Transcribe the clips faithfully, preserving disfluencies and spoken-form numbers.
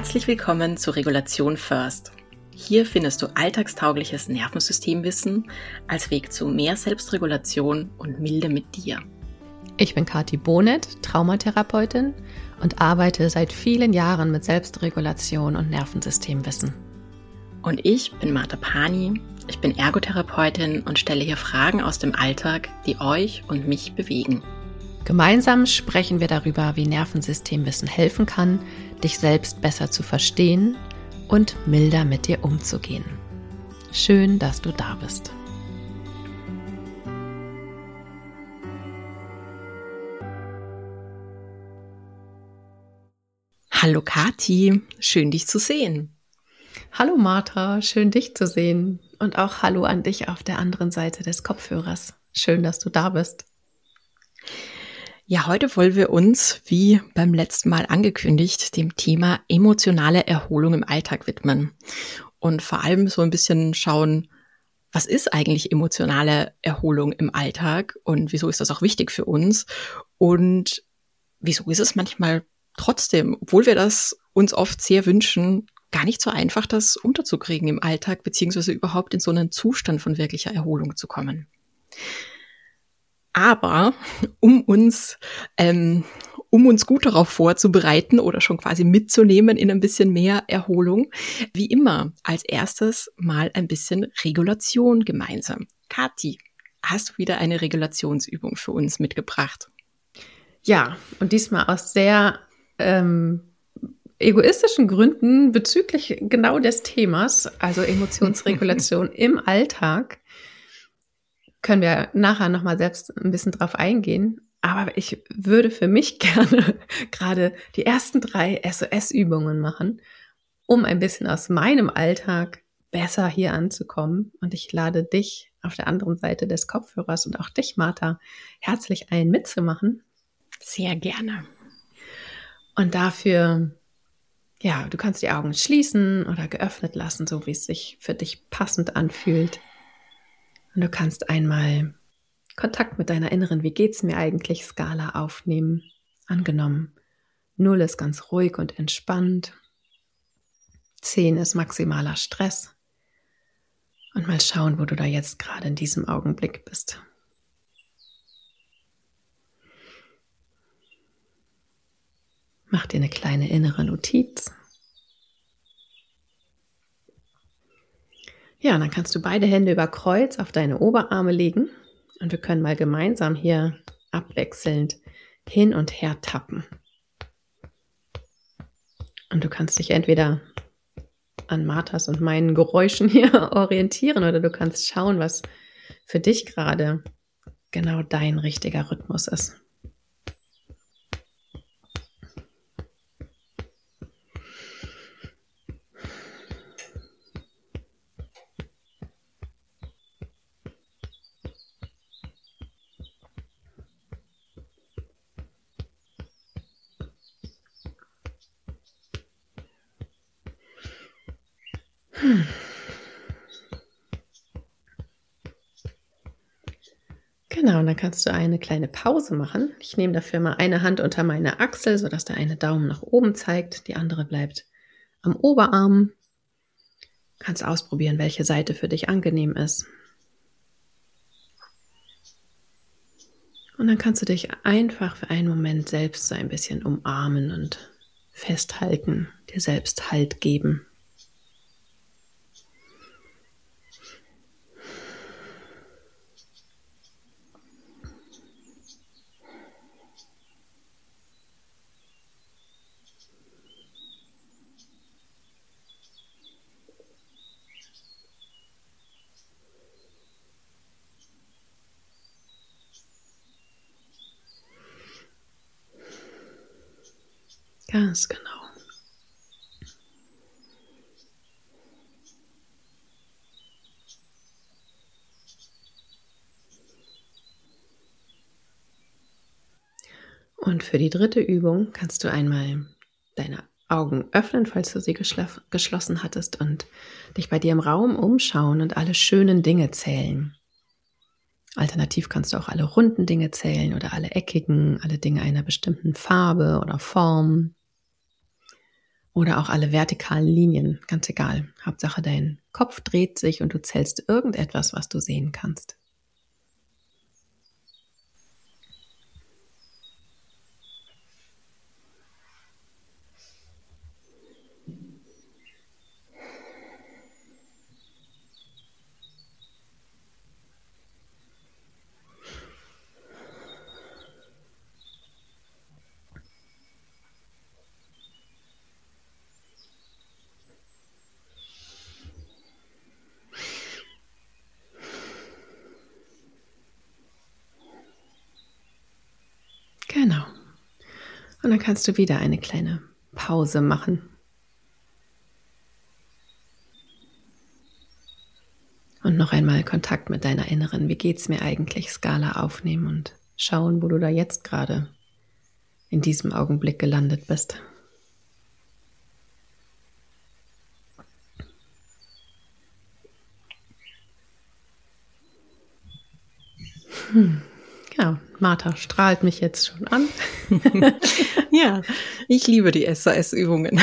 Herzlich willkommen zu Regulation First. Hier findest du alltagstaugliches Nervensystemwissen als Weg zu mehr Selbstregulation und Milde mit dir. Ich bin Kathi Bonet, Traumatherapeutin und arbeite seit vielen Jahren mit Selbstregulation und Nervensystemwissen. Und ich bin Martha Pani, ich bin Ergotherapeutin und stelle hier Fragen aus dem Alltag, die euch und mich bewegen. Gemeinsam sprechen wir darüber, wie Nervensystemwissen helfen kann, dich selbst besser zu verstehen und milder mit dir umzugehen. Schön, dass du da bist. Hallo Kathi, schön dich zu sehen. Hallo Martha, schön dich zu sehen und auch hallo an dich auf der anderen Seite des Kopfhörers. Schön, dass du da bist. Ja, heute wollen wir uns, wie beim letzten Mal angekündigt, dem Thema emotionale Erholung im Alltag widmen und vor allem so ein bisschen schauen, was ist eigentlich emotionale Erholung im Alltag und wieso ist das auch wichtig für uns und wieso ist es manchmal trotzdem, obwohl wir das uns oft sehr wünschen, gar nicht so einfach, das unterzukriegen im Alltag, beziehungsweise überhaupt in so einen Zustand von wirklicher Erholung zu kommen. Aber um uns, ähm, um uns gut darauf vorzubereiten oder schon quasi mitzunehmen in ein bisschen mehr Erholung, wie immer als erstes mal ein bisschen Regulation gemeinsam. Kathi, hast du wieder eine Regulationsübung für uns mitgebracht? Ja, und diesmal aus sehr ähm, egoistischen Gründen bezüglich genau des Themas, also Emotionsregulation im Alltag. Können wir nachher nochmal selbst ein bisschen drauf eingehen. Aber ich würde für mich gerne gerade die ersten drei S O S-Übungen machen, um ein bisschen aus meinem Alltag besser hier anzukommen. Und ich lade dich auf der anderen Seite des Kopfhörers und auch dich, Martha, herzlich ein, mitzumachen. Sehr gerne. Und dafür, ja, du kannst die Augen schließen oder geöffnet lassen, so wie es sich für dich passend anfühlt. Und du kannst einmal Kontakt mit deiner inneren Wie geht's mir eigentlich Skala aufnehmen. Angenommen, null ist ganz ruhig und entspannt. zehn ist maximaler Stress. Und mal schauen, wo du da jetzt gerade in diesem Augenblick bist. Mach dir eine kleine innere Notiz. Ja, und dann kannst du beide Hände über Kreuz auf deine Oberarme legen und wir können mal gemeinsam hier abwechselnd hin und her tappen. Und du kannst dich entweder an Marthas und meinen Geräuschen hier orientieren oder du kannst schauen, was für dich gerade genau dein richtiger Rhythmus ist. Hm. Genau, und dann kannst du eine kleine Pause machen. Ich nehme dafür mal eine Hand unter meine Achsel, sodass der eine Daumen nach oben zeigt, die andere bleibt am Oberarm. Du kannst ausprobieren, welche Seite für dich angenehm ist. Und dann kannst du dich einfach für einen Moment selbst so ein bisschen umarmen und festhalten, dir selbst Halt geben. Ganz genau. Und für die dritte Übung kannst du einmal deine Augen öffnen, falls du sie geschl- geschlossen hattest und dich bei dir im Raum umschauen und alle schönen Dinge zählen. Alternativ kannst du auch alle runden Dinge zählen oder alle eckigen, alle Dinge einer bestimmten Farbe oder Form. oder auch alle vertikalen Linien, ganz egal. Hauptsache dein Kopf dreht sich und du zählst irgendetwas, was du sehen kannst. Genau. Und dann kannst du wieder eine kleine Pause machen. Und noch einmal Kontakt mit deiner inneren, wie geht's mir eigentlich, Skala aufnehmen und schauen, wo du da jetzt gerade in diesem Augenblick gelandet bist. Hm. Ja, Martha strahlt mich jetzt schon an. Ja, ich liebe die S A S-Übungen.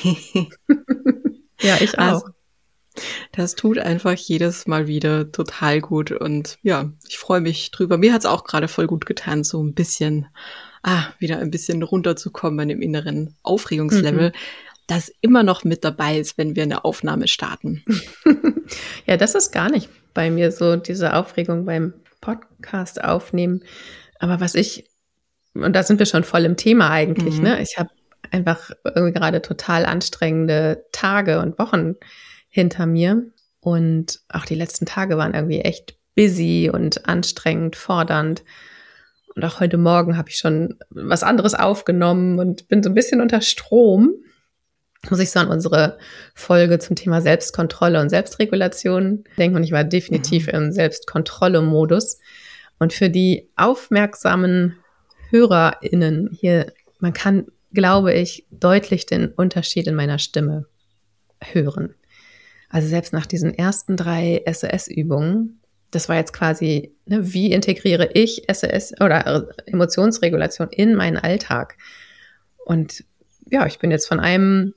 Ja, ich auch. Also, das tut einfach jedes Mal wieder total gut und ja, ich freue mich drüber. Mir hat es auch gerade voll gut getan, so ein bisschen, ah, wieder ein bisschen runterzukommen im inneren Aufregungslevel, mhm. das immer noch mit dabei ist, wenn wir eine Aufnahme starten. Ja, das ist gar nicht bei mir so, diese Aufregung beim Podcast aufnehmen. Aber was ich, und da sind wir schon voll im Thema eigentlich, mhm. ne? Ich habe einfach irgendwie gerade total anstrengende Tage und Wochen hinter mir. Und auch die letzten Tage waren irgendwie echt busy und anstrengend, fordernd. Und auch heute Morgen habe ich schon was anderes aufgenommen und bin so ein bisschen unter Strom. Muss ich so an unsere Folge zum Thema Selbstkontrolle und Selbstregulation denken. Und ich war definitiv mhm. im Selbstkontrolle-Modus. Und für die aufmerksamen HörerInnen hier, man kann, glaube ich, deutlich den Unterschied in meiner Stimme hören. Also selbst nach diesen ersten drei S O S-Übungen, das war jetzt quasi, ne, wie integriere ich S O S oder Emotionsregulation in meinen Alltag? Und ja, ich bin jetzt von einem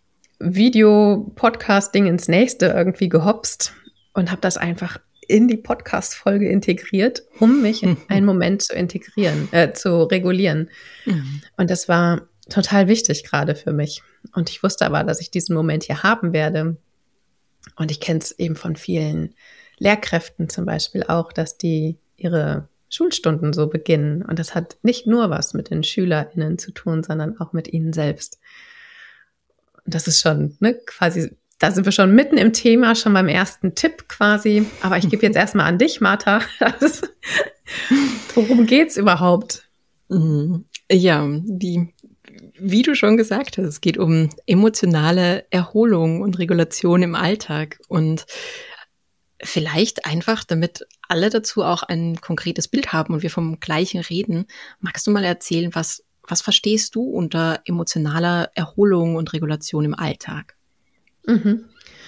Video-Podcast-Ding ins nächste irgendwie gehopst und habe das einfach in die Podcast-Folge integriert, um mich in einen Moment zu integrieren, äh, zu regulieren. Mhm. Und das war total wichtig gerade für mich. Und ich wusste aber, dass ich diesen Moment hier haben werde. Und ich kenne es eben von vielen Lehrkräften zum Beispiel auch, dass die ihre Schulstunden so beginnen. Und das hat nicht nur was mit den SchülerInnen zu tun, sondern auch mit ihnen selbst. Und das ist schon, ne, quasi, da sind wir schon mitten im Thema, schon beim ersten Tipp quasi. Aber ich gebe jetzt erstmal an dich, Martha. Worum geht's überhaupt? Ja, die, wie du schon gesagt hast, es geht um emotionale Erholung und Regulation im Alltag. Und vielleicht einfach, damit alle dazu auch ein konkretes Bild haben und wir vom Gleichen reden, magst du mal erzählen, was Was verstehst du unter emotionaler Erholung und Regulation im Alltag? Mhm.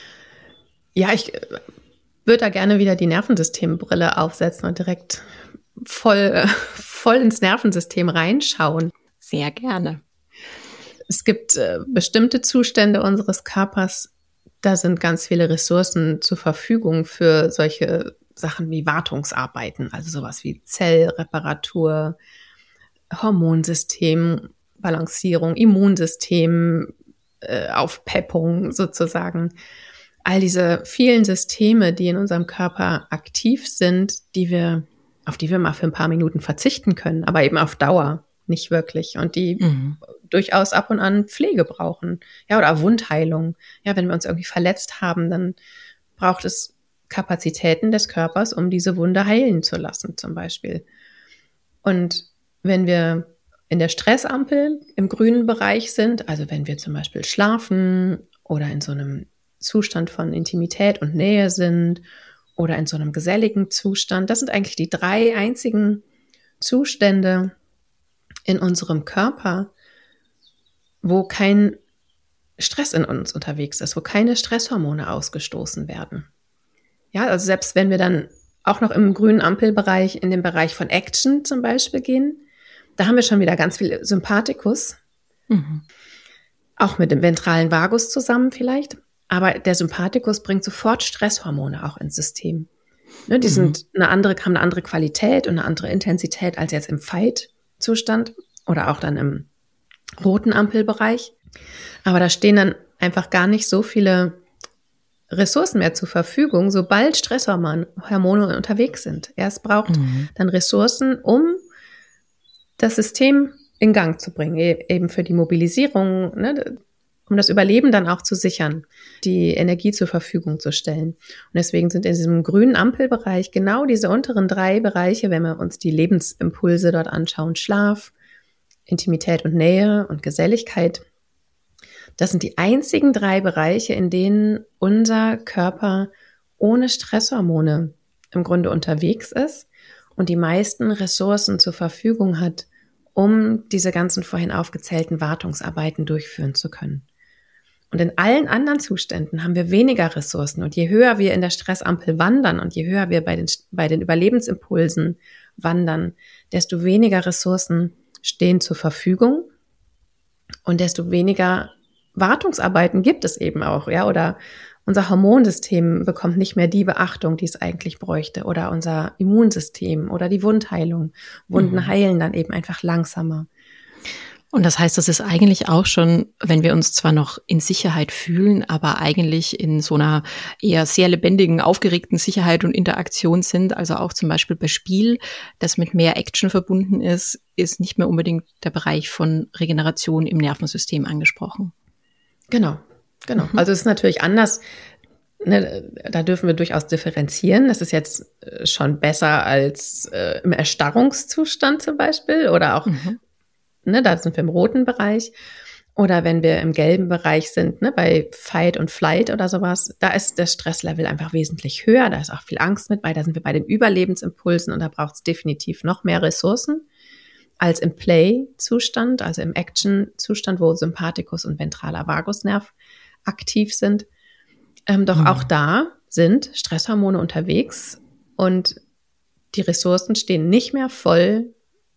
Ja, ich würde da gerne wieder die Nervensystembrille aufsetzen und direkt voll, voll ins Nervensystem reinschauen. Sehr gerne. Es gibt äh, bestimmte Zustände unseres Körpers, da sind ganz viele Ressourcen zur Verfügung für solche Sachen wie Wartungsarbeiten, also sowas wie Zellreparatur, Hormonsystem, Balancierung, Immunsystem, äh, Aufpeppung sozusagen. All diese vielen Systeme, die in unserem Körper aktiv sind, die wir, auf die wir mal für ein paar Minuten verzichten können, aber eben auf Dauer nicht wirklich und die mhm. durchaus ab und an Pflege brauchen. Ja, oder Wundheilung. Ja, wenn wir uns irgendwie verletzt haben, dann braucht es Kapazitäten des Körpers, um diese Wunde heilen zu lassen, zum Beispiel. Und wenn wir in der Stressampel im grünen Bereich sind, also wenn wir zum Beispiel schlafen oder in so einem Zustand von Intimität und Nähe sind oder in so einem geselligen Zustand, das sind eigentlich die drei einzigen Zustände in unserem Körper, wo kein Stress in uns unterwegs ist, wo keine Stresshormone ausgestoßen werden. Ja, also selbst wenn wir dann auch noch im grünen Ampelbereich, in den Bereich von Action zum Beispiel gehen, da haben wir schon wieder ganz viel Sympathikus. Mhm. auch mit dem ventralen Vagus zusammen vielleicht. Aber der Sympathikus bringt sofort Stresshormone auch ins System. Ne, die mhm. sind eine andere, haben eine andere Qualität und eine andere Intensität als jetzt im Fight-Zustand oder auch dann im roten Ampelbereich. Aber da stehen dann einfach gar nicht so viele Ressourcen mehr zur Verfügung, sobald Stresshormone Hormone unterwegs sind. Erst braucht mhm. dann Ressourcen, um das System in Gang zu bringen, eben für die Mobilisierung, ne, um das Überleben dann auch zu sichern, die Energie zur Verfügung zu stellen. Und deswegen sind in diesem grünen Ampelbereich genau diese unteren drei Bereiche, wenn wir uns die Lebensimpulse dort anschauen, Schlaf, Intimität und Nähe und Geselligkeit, das sind die einzigen drei Bereiche, in denen unser Körper ohne Stresshormone im Grunde unterwegs ist und die meisten Ressourcen zur Verfügung hat, um diese ganzen vorhin aufgezählten Wartungsarbeiten durchführen zu können. Und in allen anderen Zuständen haben wir weniger Ressourcen. Und je höher wir in der Stressampel wandern und je höher wir bei den, bei den Überlebensimpulsen wandern, desto weniger Ressourcen stehen zur Verfügung und desto weniger Wartungsarbeiten gibt es eben auch, ja, oder unser Hormonsystem bekommt nicht mehr die Beachtung, die es eigentlich bräuchte, oder unser Immunsystem oder die Wundheilung. Wunden mhm. heilen dann eben einfach langsamer. Und das heißt, das ist eigentlich auch schon, wenn wir uns zwar noch in Sicherheit fühlen, aber eigentlich in so einer eher sehr lebendigen, aufgeregten Sicherheit und Interaktion sind, also auch zum Beispiel bei Spiel, das mit mehr Action verbunden ist, ist nicht mehr unbedingt der Bereich von Regeneration im Nervensystem angesprochen. Genau, genau. Mhm. Also es ist natürlich anders. Ne, da dürfen wir durchaus differenzieren. Das ist jetzt schon besser als äh, im Erstarrungszustand zum Beispiel oder auch mhm. Ne, da sind wir im roten Bereich. Oder wenn wir im gelben Bereich sind, ne, bei Fight und Flight oder sowas, da ist das Stresslevel einfach wesentlich höher. Da ist auch viel Angst mit bei. Da sind wir bei den Überlebensimpulsen und da braucht es definitiv noch mehr Ressourcen als im Play-Zustand, also im Action-Zustand, wo Sympathikus und ventraler Vagusnerv aktiv sind. Ähm, doch mhm. auch da sind Stresshormone unterwegs und die Ressourcen stehen nicht mehr voll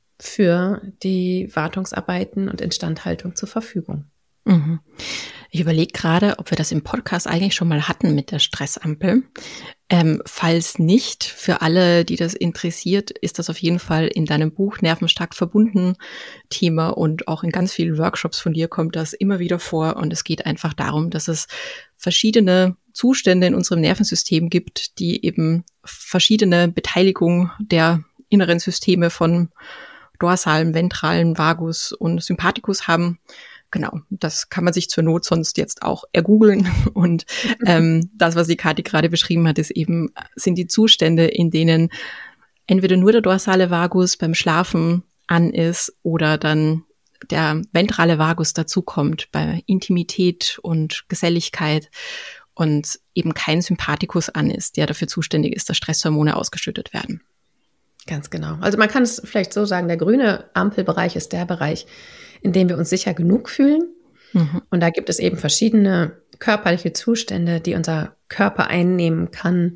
für die Wartungsarbeiten und Instandhaltung zur Verfügung. Mhm. Ich überlege gerade, ob wir das im Podcast eigentlich schon mal hatten mit der Stressampel. Ähm, falls nicht, für alle, die das interessiert, ist das auf jeden Fall in deinem Buch Nervenstark verbunden Thema und auch in ganz vielen Workshops von dir kommt das immer wieder vor und es geht einfach darum, dass es verschiedene Zustände in unserem Nervensystem gibt, die eben verschiedene Beteiligung der inneren Systeme von dorsalen, ventralen, Vagus und Sympathikus haben. Genau, das kann man sich zur Not sonst jetzt auch ergoogeln. Und ähm, das, was die Kathi gerade beschrieben hat, ist eben, sind die Zustände, in denen entweder nur der dorsale Vagus beim Schlafen an ist oder dann der ventrale Vagus dazukommt bei Intimität und Geselligkeit und eben kein Sympathikus an ist, der dafür zuständig ist, dass Stresshormone ausgeschüttet werden. Ganz genau. Also man kann es vielleicht so sagen, der grüne Ampelbereich ist der Bereich, in dem wir uns sicher genug fühlen. Mhm. Und da gibt es eben verschiedene körperliche Zustände, die unser Körper einnehmen kann,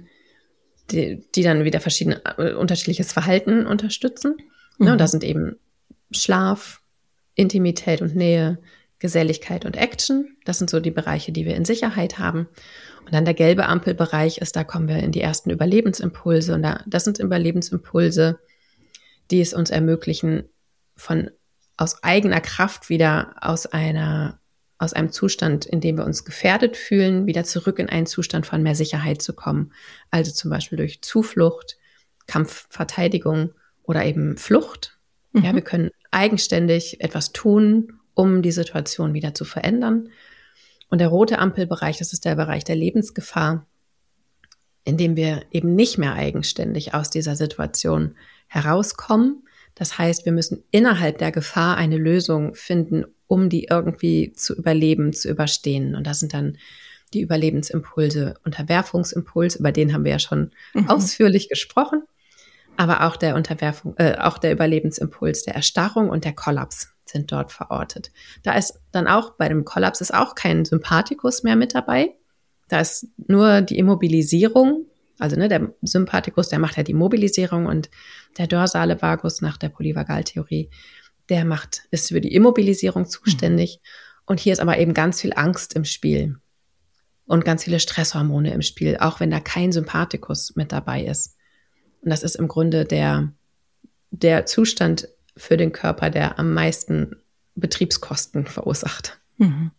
die, die dann wieder verschiedene äh, unterschiedliches Verhalten unterstützen. Mhm. Ja, und da sind eben Schlaf, Intimität und Nähe, Geselligkeit und Action. Das sind so die Bereiche, die wir in Sicherheit haben. Und dann der gelbe Ampelbereich ist, da kommen wir in die ersten Überlebensimpulse. Und da, das sind Überlebensimpulse, die es uns ermöglichen, von aus eigener Kraft wieder aus einer, aus einem Zustand, in dem wir uns gefährdet fühlen, wieder zurück in einen Zustand von mehr Sicherheit zu kommen. Also zum Beispiel durch Zuflucht, Kampfverteidigung oder eben Flucht. Mhm. Ja, wir können eigenständig etwas tun, um die Situation wieder zu verändern. Und der rote Ampelbereich, das ist der Bereich der Lebensgefahr, in dem wir eben nicht mehr eigenständig aus dieser Situation herauskommen. Das heißt, wir müssen innerhalb der Gefahr eine Lösung finden, um die irgendwie zu überleben, zu überstehen. Und das sind dann die Überlebensimpulse, Unterwerfungsimpuls, über den haben wir ja schon mhm. ausführlich gesprochen. Aber auch der Unterwerfung, äh, auch der Überlebensimpuls der Erstarrung und der Kollaps sind dort verortet. Da ist dann auch, bei dem Kollaps ist auch kein Sympathikus mehr mit dabei. Da ist nur die Immobilisierung, also ne, der Sympathikus, der macht ja die Mobilisierung und der dorsale Vagus nach der Polyvagaltheorie, der macht, ist für die Immobilisierung zuständig. Mhm. Und hier ist aber eben ganz viel Angst im Spiel und ganz viele Stresshormone im Spiel, auch wenn da kein Sympathikus mit dabei ist. Und das ist im Grunde der, der Zustand für den Körper, der am meisten Betriebskosten verursacht. Mhm.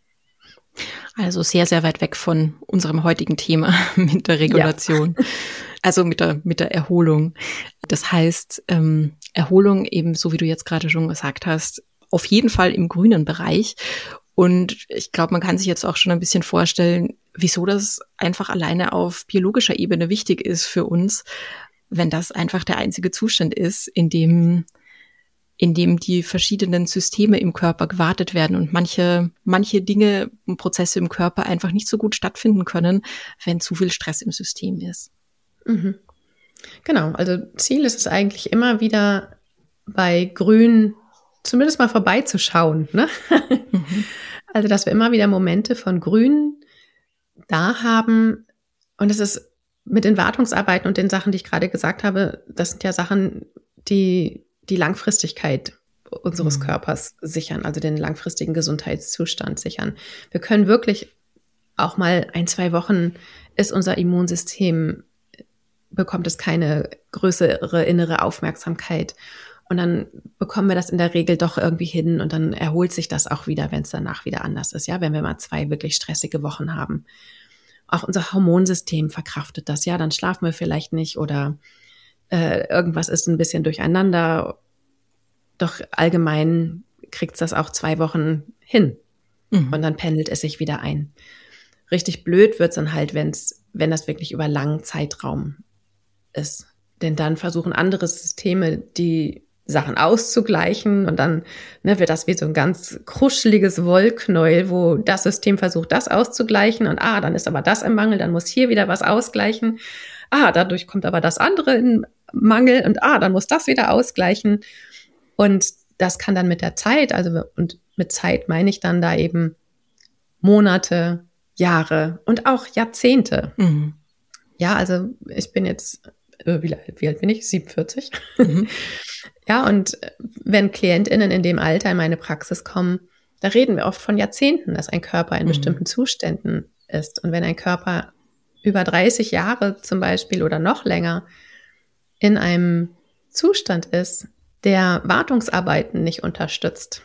Also sehr, sehr weit weg von unserem heutigen Thema mit der Regulation, ja. Also mit der, mit der Erholung. Das heißt, ähm, Erholung eben, so wie du jetzt gerade schon gesagt hast, auf jeden Fall im grünen Bereich. Und ich glaube, man kann sich jetzt auch schon ein bisschen vorstellen, wieso das einfach alleine auf biologischer Ebene wichtig ist für uns, wenn das einfach der einzige Zustand ist, in dem in dem die verschiedenen Systeme im Körper gewartet werden und manche, manche Dinge und Prozesse im Körper einfach nicht so gut stattfinden können, wenn zu viel Stress im System ist. Mhm. Genau, also Ziel ist es eigentlich immer wieder bei Grün zumindest mal vorbeizuschauen, ne? Mhm. Also, dass wir immer wieder Momente von Grün da haben und es ist mit den Wartungsarbeiten und den Sachen, die ich gerade gesagt habe, das sind ja Sachen, die die Langfristigkeit unseres mhm. Körpers sichern, also den langfristigen Gesundheitszustand sichern. Wir können wirklich auch mal ein, zwei Wochen ist unser Immunsystem, bekommt es keine größere innere Aufmerksamkeit. Und dann bekommen wir das in der Regel doch irgendwie hin und dann erholt sich das auch wieder, wenn es danach wieder anders ist, ja, wenn wir mal zwei wirklich stressige Wochen haben. Auch unser Hormonsystem verkraftet das, ja, dann schlafen wir vielleicht nicht oder äh, irgendwas ist ein bisschen durcheinander. Doch allgemein kriegt es das auch zwei Wochen hin mhm. und dann pendelt es sich wieder ein. Richtig blöd wird es dann halt, wenn's, wenn das wirklich über langen Zeitraum ist. Denn dann versuchen andere Systeme, die Sachen auszugleichen und dann ne, wird das wie so ein ganz kruscheliges Wollknäuel, wo das System versucht, das auszugleichen und ah, dann ist aber das im Mangel, dann muss hier wieder was ausgleichen. Ah, dadurch kommt aber das andere in Mangel und ah, dann muss das wieder ausgleichen. Und das kann dann mit der Zeit, also und mit Zeit meine ich dann da eben Monate, Jahre und auch Jahrzehnte. Mhm. Ja, also ich bin jetzt, wie, wie alt bin ich? siebenundvierzig. Mhm. Ja, und wenn KlientInnen in dem Alter in meine Praxis kommen, da reden wir oft von Jahrzehnten, dass ein Körper in mhm. bestimmten Zuständen ist. Und wenn ein Körper über dreißig Jahre zum Beispiel oder noch länger in einem Zustand ist, der Wartungsarbeiten nicht unterstützt.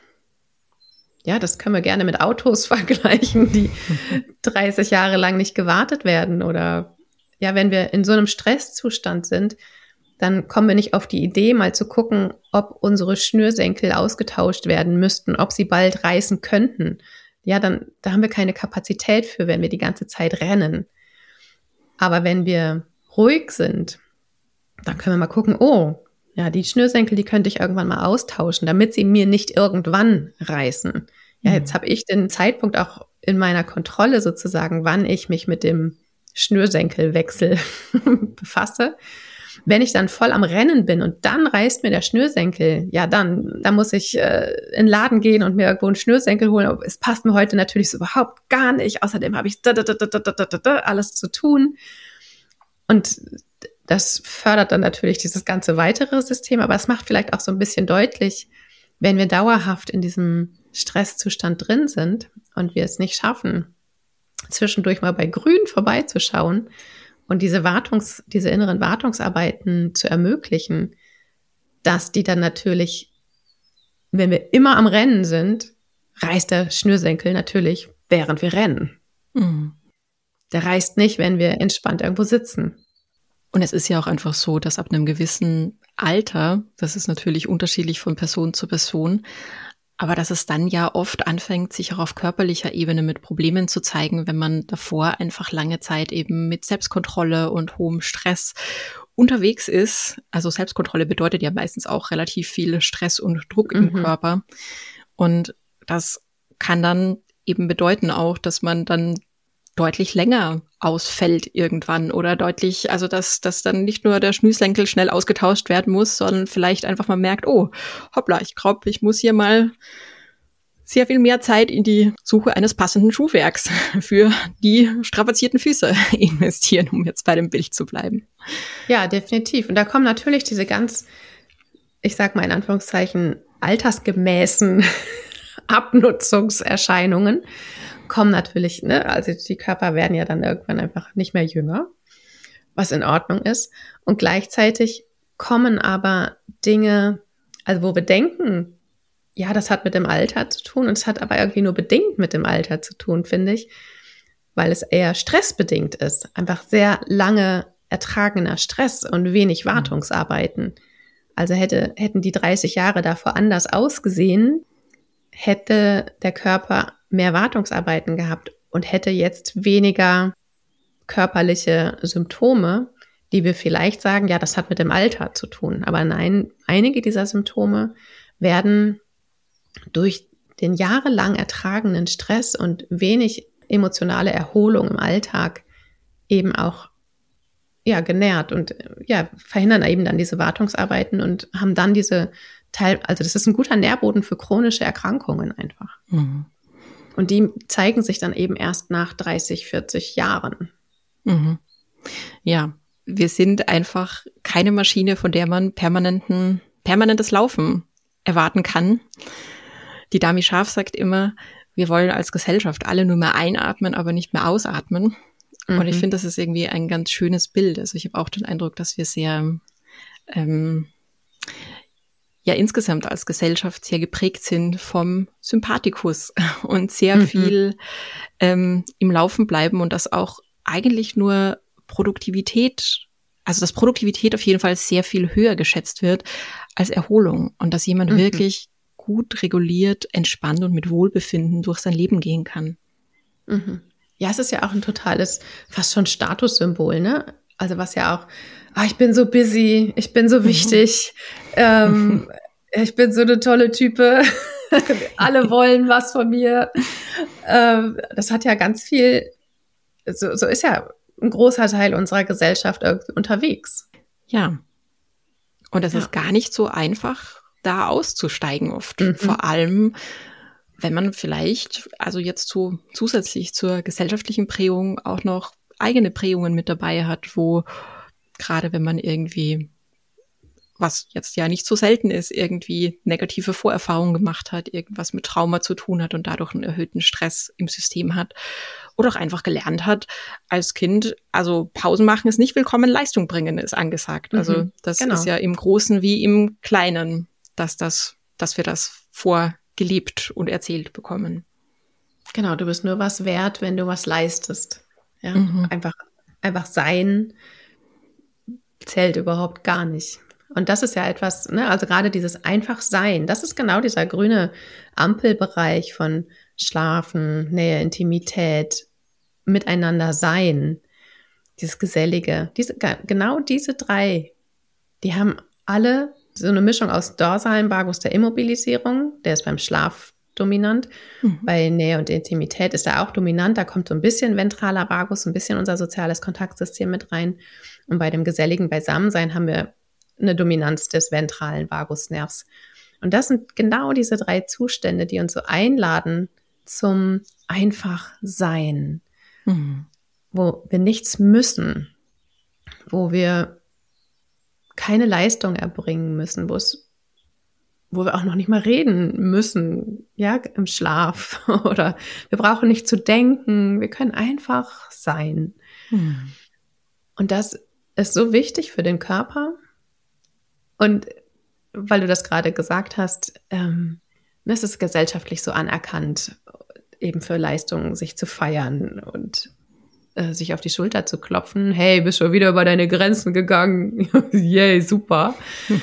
Ja, das können wir gerne mit Autos vergleichen, die dreißig Jahre lang nicht gewartet werden. Oder ja, wenn wir in so einem Stresszustand sind, dann kommen wir nicht auf die Idee, mal zu gucken, ob unsere Schnürsenkel ausgetauscht werden müssten, ob sie bald reißen könnten. Ja, dann da haben wir keine Kapazität für, wenn wir die ganze Zeit rennen. Aber wenn wir ruhig sind, dann können wir mal gucken, oh, ja, die Schnürsenkel, die könnte ich irgendwann mal austauschen, damit sie mir nicht irgendwann reißen. Ja, mhm. jetzt habe ich den Zeitpunkt auch in meiner Kontrolle sozusagen, wann ich mich mit dem Schnürsenkelwechsel befasse. Wenn ich dann voll am Rennen bin und dann reißt mir der Schnürsenkel, ja, dann, dann muss ich äh, in den Laden gehen und mir irgendwo einen Schnürsenkel holen. Aber es passt mir heute natürlich so überhaupt gar nicht. Außerdem habe ich da, da, da, da, da, da, da, alles zu tun. Und das fördert dann natürlich dieses ganze weitere System, aber es macht vielleicht auch so ein bisschen deutlich, wenn wir dauerhaft in diesem Stresszustand drin sind und wir es nicht schaffen, zwischendurch mal bei Grün vorbeizuschauen und diese Wartungs, diese inneren Wartungsarbeiten zu ermöglichen, dass die dann natürlich, wenn wir immer am Rennen sind, reißt der Schnürsenkel natürlich, während wir rennen. Mhm. Der reißt nicht, wenn wir entspannt irgendwo sitzen. Und es ist ja auch einfach so, dass ab einem gewissen Alter, das ist natürlich unterschiedlich von Person zu Person, aber dass es dann ja oft anfängt, sich auch auf körperlicher Ebene mit Problemen zu zeigen, wenn man davor einfach lange Zeit eben mit Selbstkontrolle und hohem Stress unterwegs ist. Also Selbstkontrolle bedeutet ja meistens auch relativ viel Stress und Druck mhm. im Körper. Und das kann dann eben bedeuten auch, dass man dann deutlich länger ausfällt irgendwann oder deutlich, also dass, dass dann nicht nur der Schnürsenkel schnell ausgetauscht werden muss, sondern vielleicht einfach mal merkt, oh, hoppla, ich glaube, ich muss hier mal sehr viel mehr Zeit in die Suche eines passenden Schuhwerks für die strapazierten Füße investieren, um jetzt bei dem Bild zu bleiben. Ja, definitiv. Und da kommen natürlich diese ganz, ich sag mal in Anführungszeichen, altersgemäßen Abnutzungserscheinungen kommen natürlich, ne, also die Körper werden ja dann irgendwann einfach nicht mehr jünger, was in Ordnung ist. Und gleichzeitig kommen aber Dinge, also wo wir denken, ja, das hat mit dem Alter zu tun, und es hat aber irgendwie nur bedingt mit dem Alter zu tun, finde ich, weil es eher stressbedingt ist. Einfach sehr lange ertragener Stress und wenig Wartungsarbeiten. Also hätte, hätten die dreißig Jahre davor anders ausgesehen, hätte der Körper mehr Wartungsarbeiten gehabt und hätte jetzt weniger körperliche Symptome, die wir vielleicht sagen, ja, das hat mit dem Alter zu tun. Aber nein, einige dieser Symptome werden durch den jahrelang ertragenen Stress und wenig emotionale Erholung im Alltag eben auch ja, genährt und ja, verhindern eben dann diese Wartungsarbeiten und haben dann diese Teil, also das ist ein guter Nährboden für chronische Erkrankungen einfach. Mhm. Und die zeigen sich dann eben erst nach dreißig, vierzig Jahren. Mhm. Ja, wir sind einfach keine Maschine, von der man permanenten, permanentes Laufen erwarten kann. Die Dami Scharf sagt immer, wir wollen als Gesellschaft alle nur mehr einatmen, aber nicht mehr ausatmen. Mhm. Und ich finde, das ist irgendwie ein ganz schönes Bild. Also ich habe auch den Eindruck, dass wir sehr, ähm, ja insgesamt als Gesellschaft sehr geprägt sind vom Sympathikus und sehr mhm. viel ähm, im Laufen bleiben und das auch eigentlich nur Produktivität, also dass Produktivität auf jeden Fall sehr viel höher geschätzt wird als Erholung und dass jemand mhm. wirklich gut reguliert, entspannt und mit Wohlbefinden durch sein Leben gehen kann. Mhm. Ja, es ist ja auch ein totales, fast schon Statussymbol, ne? Also was ja auch, ah, ich bin so busy, ich bin so wichtig, mhm. ähm, ich bin so eine tolle Type, alle wollen was von mir. Ähm, das hat ja ganz viel, so, so ist ja ein großer Teil unserer Gesellschaft irgendwie unterwegs. Ja. Und es ja. ist gar nicht so einfach, da auszusteigen oft. Mhm. Vor allem, wenn man vielleicht, also jetzt so zusätzlich zur gesellschaftlichen Prägung auch noch eigene Prägungen mit dabei hat, wo gerade wenn man irgendwie, was jetzt ja nicht so selten ist, irgendwie negative Vorerfahrungen gemacht hat, irgendwas mit Trauma zu tun hat und dadurch einen erhöhten Stress im System hat oder auch einfach gelernt hat als Kind, also Pausen machen ist nicht willkommen, Leistung bringen ist angesagt. Also mhm, das genau. ist ja im Großen wie im Kleinen, dass das, dass wir das vorgelebt und erzählt bekommen. Genau, du bist nur was wert, wenn du was leistest. Ja, mhm. einfach, einfach sein zählt überhaupt gar nicht. Und das ist ja etwas, ne, also gerade dieses Einfachsein, das ist genau dieser grüne Ampelbereich von Schlafen, Nähe, Intimität, miteinander sein, dieses Gesellige, diese, genau diese drei, die haben alle so eine Mischung aus dorsalem Vagus der Immobilisierung, der ist beim Schlaf dominant, mhm. bei Nähe und Intimität ist er auch dominant, da kommt so ein bisschen ventraler Vagus, ein bisschen unser soziales Kontaktsystem mit rein und bei dem geselligen Beisammensein haben wir eine Dominanz des ventralen Vagusnervs. Und das sind genau diese drei Zustände, die uns so einladen zum Einfachsein, mhm. wo wir nichts müssen, wo wir keine Leistung erbringen müssen, wo es, wo wir auch noch nicht mal reden müssen, ja, im Schlaf oder wir brauchen nicht zu denken, wir können einfach sein. Mhm. Und das ist so wichtig für den Körper. Und weil du das gerade gesagt hast, ähm, es ist gesellschaftlich so anerkannt, eben für Leistungen sich zu feiern und äh, sich auf die Schulter zu klopfen. Hey, bist schon wieder über deine Grenzen gegangen. Yay, super.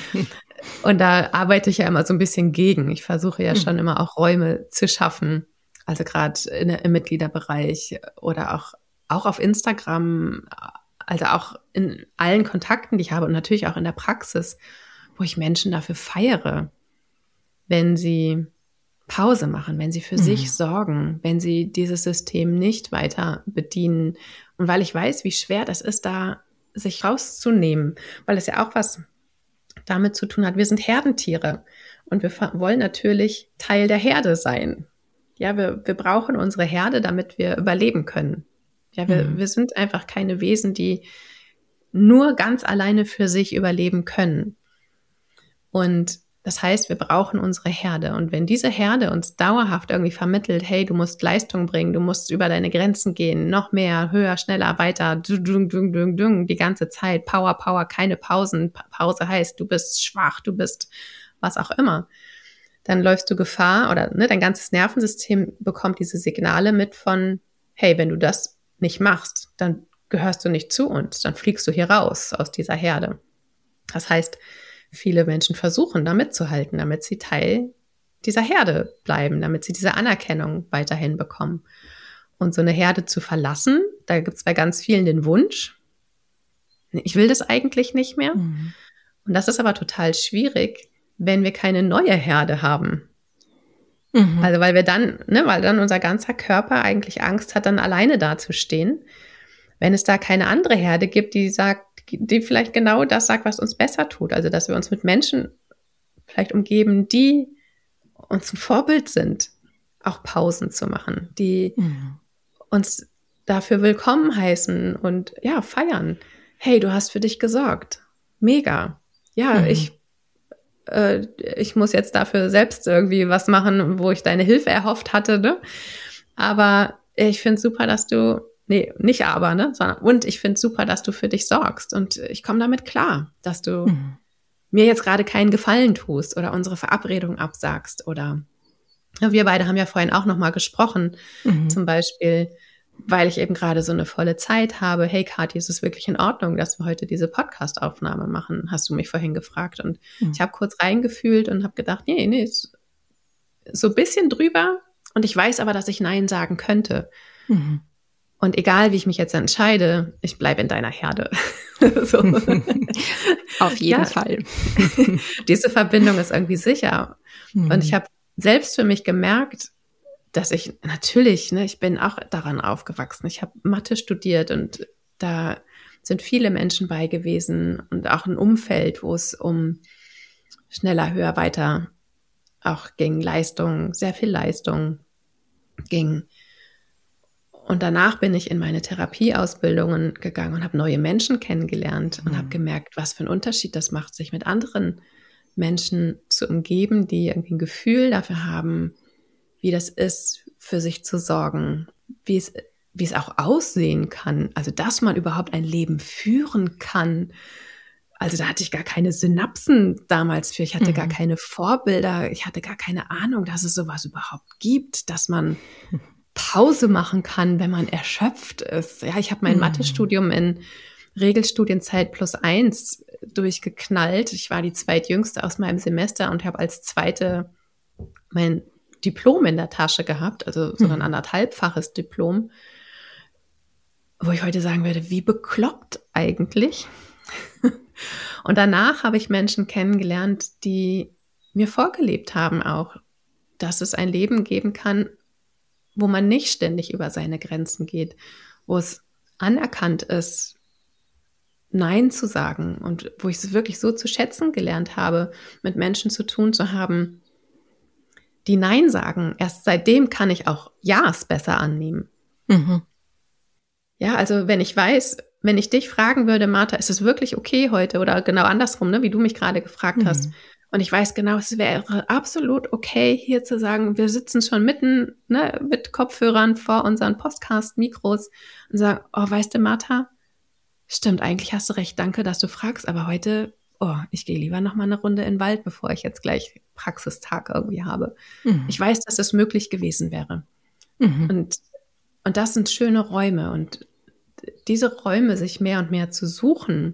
Und da arbeite ich ja immer so ein bisschen gegen. Ich versuche ja schon immer auch Räume zu schaffen. Also gerade im Mitgliederbereich oder auch, auch auf Instagram, also auch in allen Kontakten, die ich habe und natürlich auch in der Praxis, wo ich Menschen dafür feiere, wenn sie Pause machen, wenn sie für mhm. sich sorgen, wenn sie dieses System nicht weiter bedienen. Und weil ich weiß, wie schwer das ist, da sich rauszunehmen, weil es ja auch was damit zu tun hat, wir sind Herdentiere und wir wollen natürlich Teil der Herde sein. Ja, wir, wir brauchen unsere Herde, damit wir überleben können. Ja, wir, mhm. wir sind einfach keine Wesen, die nur ganz alleine für sich überleben können. Und Das heißt, wir brauchen unsere Herde. Und wenn diese Herde uns dauerhaft irgendwie vermittelt, hey, du musst Leistung bringen, du musst über deine Grenzen gehen, noch mehr, höher, schneller, weiter, dung, dung, dung, dung, die ganze Zeit, Power, Power, keine Pausen. Pa- Pause heißt, du bist schwach, du bist was auch immer. Dann läufst du Gefahr oder ne, dein ganzes Nervensystem bekommt diese Signale mit von, hey, wenn du das nicht machst, dann gehörst du nicht zu uns, dann fliegst du hier raus aus dieser Herde. Das heißt, viele Menschen versuchen, da mitzuhalten, damit sie Teil dieser Herde bleiben, damit sie diese Anerkennung weiterhin bekommen. Und so eine Herde zu verlassen, da gibt es bei ganz vielen den Wunsch, ich will das eigentlich nicht mehr. Mhm. Und das ist aber total schwierig, wenn wir keine neue Herde haben. Mhm. Also weil wir dann, ne, weil dann unser ganzer Körper eigentlich Angst hat, dann alleine dazustehen. Wenn es da keine andere Herde gibt, die sagt, die vielleicht genau das sagt, was uns besser tut. Also, dass wir uns mit Menschen vielleicht umgeben, die uns ein Vorbild sind, auch Pausen zu machen, die mhm. uns dafür willkommen heißen und ja, feiern. Hey, du hast für dich gesorgt. Mega. Ja, mhm. ich, äh, ich muss jetzt dafür selbst irgendwie was machen, wo ich deine Hilfe erhofft hatte, ne? Aber ich finde es super, dass du Nee, nicht aber, ne? Sondern, und ich finde es super, dass du für dich sorgst. Und ich komme damit klar, dass du mhm. mir jetzt gerade keinen Gefallen tust oder unsere Verabredung absagst. Oder wir beide haben ja vorhin auch nochmal gesprochen, mhm. zum Beispiel, weil ich eben gerade so eine volle Zeit habe. Hey, Kathi, ist es wirklich in Ordnung, dass wir heute diese Podcast-Aufnahme machen? Hast du mich vorhin gefragt. Und mhm. ich habe kurz reingefühlt und habe gedacht, nee, nee, ist so ein bisschen drüber. Und ich weiß aber, dass ich Nein sagen könnte. Mhm. Und egal, wie ich mich jetzt entscheide, ich bleibe in deiner Herde. So. Auf jeden ja. Fall. Diese Verbindung ist irgendwie sicher. Mhm. Und ich habe selbst für mich gemerkt, dass ich natürlich, ne, ich bin auch daran aufgewachsen. Ich habe Mathe studiert und da sind viele Menschen bei gewesen und auch ein Umfeld, wo es um schneller, höher, weiter auch ging, Leistung, sehr viel Leistung ging. Und danach bin ich in meine Therapieausbildungen gegangen und habe neue Menschen kennengelernt und mhm. habe gemerkt, was für einen Unterschied das macht, sich mit anderen Menschen zu umgeben, die irgendwie ein Gefühl dafür haben, wie das ist, für sich zu sorgen, wie es, wie es auch aussehen kann, also dass man überhaupt ein Leben führen kann. Also da hatte ich gar keine Synapsen damals für, ich hatte mhm. gar keine Vorbilder, ich hatte gar keine Ahnung, dass es sowas überhaupt gibt, dass man Pause machen kann, wenn man erschöpft ist. Ja, ich habe mein mhm. Mathestudium in Regelstudienzeit plus eins durchgeknallt. Ich war die zweitjüngste aus meinem Semester und habe als zweite mein Diplom in der Tasche gehabt, also so ein mhm. anderthalbfaches Diplom, wo ich heute sagen würde, wie bekloppt eigentlich. Und danach habe ich Menschen kennengelernt, die mir vorgelebt haben auch, dass es ein Leben geben kann, wo man nicht ständig über seine Grenzen geht, wo es anerkannt ist, Nein zu sagen und wo ich es wirklich so zu schätzen gelernt habe, mit Menschen zu tun zu haben, die Nein sagen. Erst seitdem kann ich auch Ja's besser annehmen. Mhm. Ja, also wenn ich weiß, wenn ich dich fragen würde, Martha, ist es wirklich okay heute oder genau andersrum, ne, wie du mich gerade gefragt mhm. hast, und ich weiß genau, es wäre absolut okay, hier zu sagen, wir sitzen schon mitten ne, mit Kopfhörern vor unseren Podcast-Mikros und sagen, oh, weißt du, Martha, stimmt, eigentlich hast du recht, danke, dass du fragst, aber heute, oh, ich gehe lieber noch mal eine Runde in den Wald, bevor ich jetzt gleich Praxistag irgendwie habe. Mhm. Ich weiß, dass es möglich gewesen wäre. Mhm. Und, und das sind schöne Räume. Und diese Räume sich mehr und mehr zu suchen,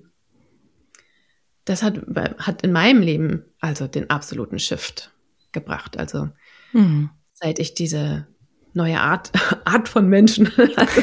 das hat, hat in meinem Leben also den absoluten Shift gebracht. Also mhm. seit ich diese neue Art, Art von Menschen, also,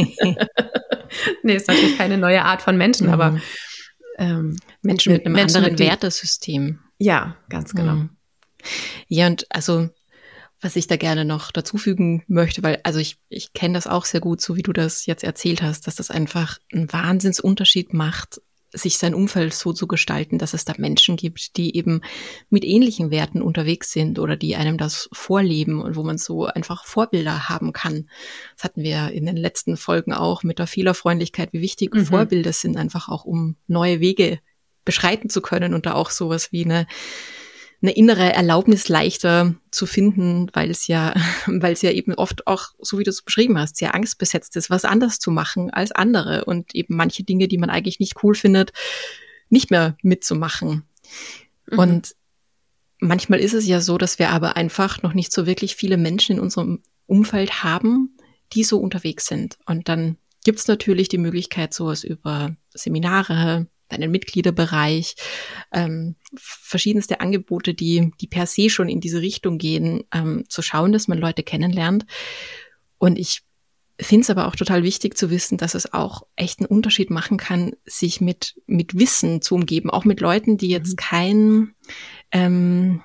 nee, ist natürlich keine neue Art von Menschen, mhm. aber ähm, Menschen mit einem Menschen anderen mit die, Wertesystem. Ja, ganz genau. Mhm. Ja, und also was ich da gerne noch dazufügen möchte, weil also ich, ich kenne das auch sehr gut, so wie du das jetzt erzählt hast, dass das einfach einen Wahnsinnsunterschied macht, sich sein Umfeld so zu gestalten, dass es da Menschen gibt, die eben mit ähnlichen Werten unterwegs sind oder die einem das vorleben und wo man so einfach Vorbilder haben kann. Das hatten wir in den letzten Folgen auch mit der Fehlerfreundlichkeit, wie wichtig mhm. Vorbilder sind, einfach auch um neue Wege beschreiten zu können und da auch sowas wie eine eine innere Erlaubnis leichter zu finden, weil es ja, weil es ja eben oft auch, so wie du es beschrieben hast, sehr angstbesetzt ist, was anders zu machen als andere und eben manche Dinge, die man eigentlich nicht cool findet, nicht mehr mitzumachen. Mhm. Und manchmal ist es ja so, dass wir aber einfach noch nicht so wirklich viele Menschen in unserem Umfeld haben, die so unterwegs sind. Und dann gibt es natürlich die Möglichkeit, sowas über Seminare, einen Mitgliederbereich, ähm, verschiedenste Angebote, die, die per se schon in diese Richtung gehen, ähm, zu schauen, dass man Leute kennenlernt. Und ich finde es aber auch total wichtig zu wissen, dass es auch echt einen Unterschied machen kann, sich mit, mit Wissen zu umgeben, auch mit Leuten, die jetzt kein, ähm,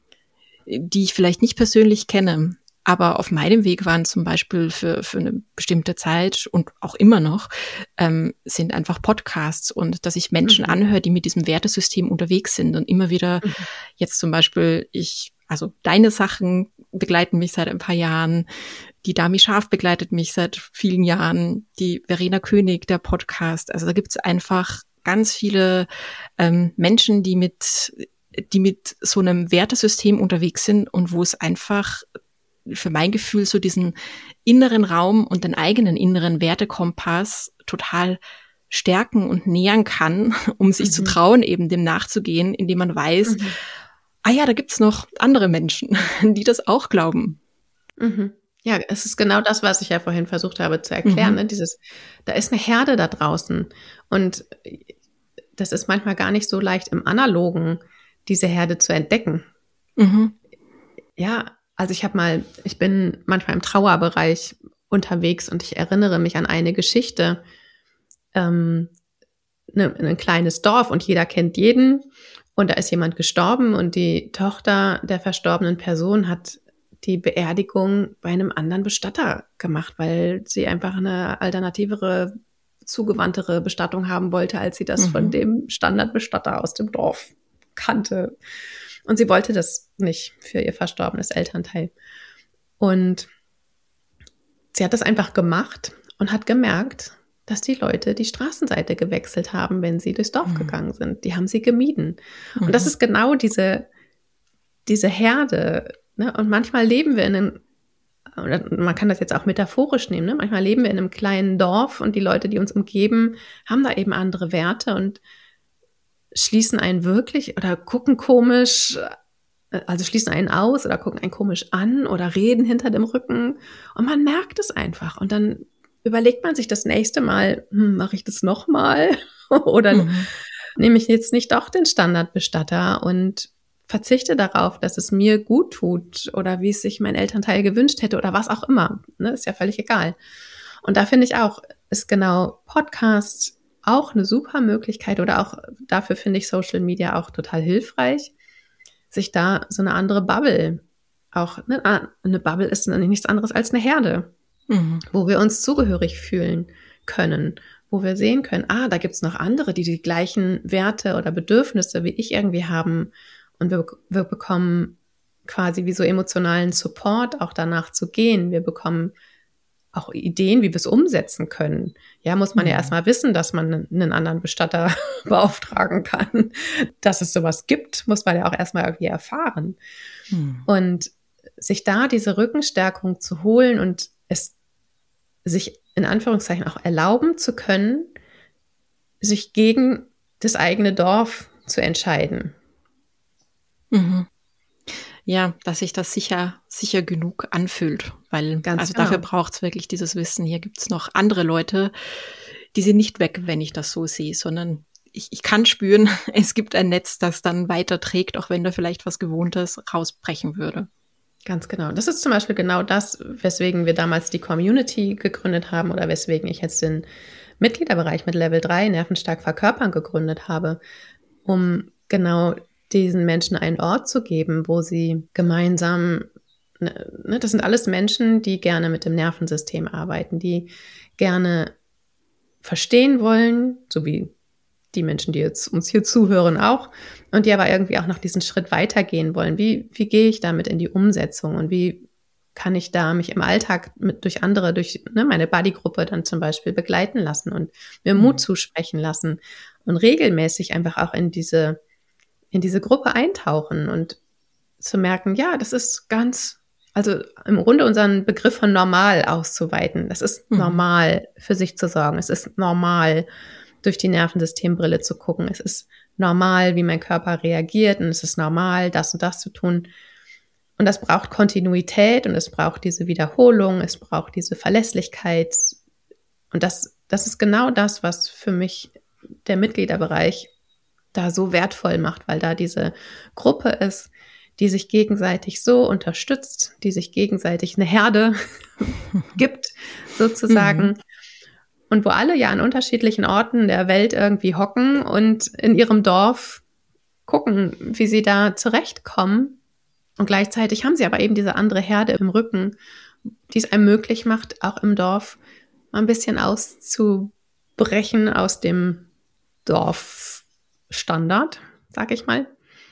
die ich vielleicht nicht persönlich kenne. Aber auf meinem Weg waren zum Beispiel für, für eine bestimmte Zeit und auch immer noch, ähm, sind einfach Podcasts und dass ich Menschen mhm. anhöre, die mit diesem Wertesystem unterwegs sind und immer wieder mhm. jetzt zum Beispiel ich, also deine Sachen begleiten mich seit ein paar Jahren, die Dami Scharf begleitet mich seit vielen Jahren, die Verena König, der Podcast. Also da gibt es einfach ganz viele ähm, Menschen, die mit, die mit so einem Wertesystem unterwegs sind und wo es einfach für mein Gefühl so diesen inneren Raum und den eigenen inneren Wertekompass total stärken und nähern kann, um sich mhm. zu trauen, eben dem nachzugehen, indem man weiß, mhm. ah ja, da gibt's noch andere Menschen, die das auch glauben. Mhm. Ja, es ist genau das, was ich ja vorhin versucht habe zu erklären. Mhm. Ne? Dieses, da ist eine Herde da draußen und das ist manchmal gar nicht so leicht im Analogen, diese Herde zu entdecken. Mhm. Ja, also ich habe mal, ich bin manchmal im Trauerbereich unterwegs und ich erinnere mich an eine Geschichte, ähm, ne, ein kleines Dorf und jeder kennt jeden und da ist jemand gestorben und die Tochter der verstorbenen Person hat die Beerdigung bei einem anderen Bestatter gemacht, weil sie einfach eine alternativere, zugewandtere Bestattung haben wollte, als sie das mhm. von dem Standardbestatter aus dem Dorf kannte. Und sie wollte das nicht für ihr verstorbenes Elternteil. Und sie hat das einfach gemacht und hat gemerkt, dass die Leute die Straßenseite gewechselt haben, wenn sie durchs Dorf mhm. gegangen sind. Die haben sie gemieden. Mhm. Und das ist genau diese, diese Herde. Ne? Und manchmal leben wir in einem, man kann das jetzt auch metaphorisch nehmen, ne? Manchmal leben wir in einem kleinen Dorf und die Leute, die uns umgeben, haben da eben andere Werte und schließen einen wirklich oder gucken komisch, also schließen einen aus oder gucken einen komisch an oder reden hinter dem Rücken und man merkt es einfach und dann überlegt man sich das nächste Mal, hm, mache ich das nochmal oder mhm. nehme ich jetzt nicht doch den Standardbestatter und verzichte darauf, dass es mir gut tut oder wie es sich mein Elternteil gewünscht hätte oder was auch immer, ne, ist ja völlig egal. Und da finde ich auch, ist genau Podcast auch eine super Möglichkeit oder auch dafür finde ich Social Media auch total hilfreich, sich da so eine andere Bubble, auch ne, eine Bubble ist nichts anderes als eine Herde, mhm. wo wir uns zugehörig fühlen können, wo wir sehen können, ah, da gibt's noch andere, die die gleichen Werte oder Bedürfnisse wie ich irgendwie haben und wir, wir bekommen quasi wie so emotionalen Support, auch danach zu gehen. Wir bekommen auch Ideen, wie wir es umsetzen können. Ja, muss man mhm. ja erstmal wissen, dass man einen anderen Bestatter beauftragen kann. Dass es sowas gibt, muss man ja auch erstmal irgendwie erfahren. Mhm. Und sich da diese Rückenstärkung zu holen und es sich in Anführungszeichen auch erlauben zu können, sich gegen das eigene Dorf zu entscheiden. Mhm. Ja, dass sich das sicher, sicher genug anfühlt, weil Ganz also genau. dafür braucht es wirklich dieses Wissen. Hier gibt es noch andere Leute, die sind nicht weg, wenn ich das so sehe, sondern ich, ich kann spüren, es gibt ein Netz, das dann weiterträgt, auch wenn da vielleicht was Gewohntes rausbrechen würde. Ganz genau. Das ist zum Beispiel genau das, weswegen wir damals die Community gegründet haben oder weswegen ich jetzt den Mitgliederbereich mit Level drei Nervenstark verkörpern gegründet habe, um genau diesen Menschen einen Ort zu geben, wo sie gemeinsam, ne, das sind alles Menschen, die gerne mit dem Nervensystem arbeiten, die gerne verstehen wollen, so wie die Menschen, die jetzt uns hier zuhören auch, und die aber irgendwie auch noch diesen Schritt weitergehen wollen. Wie, wie gehe ich damit in die Umsetzung und wie kann ich da mich im Alltag mit durch andere, durch ne, meine Buddy-Gruppe dann zum Beispiel begleiten lassen und mir Mut zusprechen lassen und regelmäßig einfach auch in diese in diese Gruppe eintauchen und zu merken, ja, das ist ganz, also im Grunde unseren Begriff von normal auszuweiten. Es ist Mhm. normal, für sich zu sorgen. Es ist normal, durch die Nervensystembrille zu gucken. Es ist normal, wie mein Körper reagiert, und es ist normal, das und das zu tun. Und das braucht Kontinuität und es braucht diese Wiederholung, es braucht diese Verlässlichkeit. Und das, das ist genau das, was für mich der Mitgliederbereich da so wertvoll macht, weil da diese Gruppe ist, die sich gegenseitig so unterstützt, die sich gegenseitig eine Herde gibt, sozusagen. Mhm. Und wo alle ja an unterschiedlichen Orten der Welt irgendwie hocken und in ihrem Dorf gucken, wie sie da zurechtkommen. Und gleichzeitig haben sie aber eben diese andere Herde im Rücken, die es einem möglich macht, auch im Dorf mal ein bisschen auszubrechen aus dem Dorfstandard, sag ich mal,